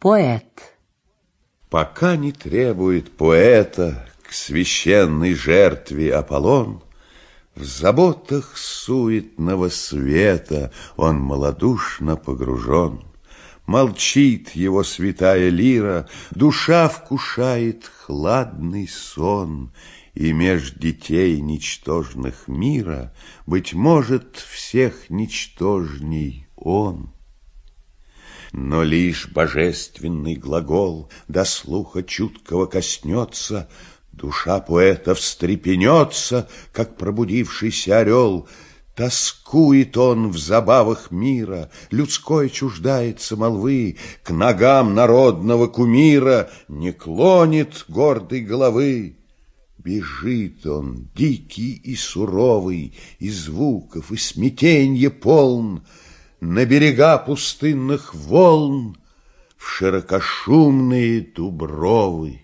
Поэт. Пока не требует поэта к священной жертве Аполлон, в заботах суетного света он малодушно погружен. Молчит его святая лира, душа вкушает хладный сон, и меж детей ничтожных мира, быть может, всех ничтожней он. Но лишь божественный глагол до слуха чуткого коснется, душа поэта встрепенется, как пробудившийся орел. Тоскует он в забавах мира, людской чуждается молвы, к ногам народного кумира не клонит гордой головы. Бежит он, дикий и суровый, и звуков, и смятенья полн, на берега пустынных волн, в широкошумные дубровы.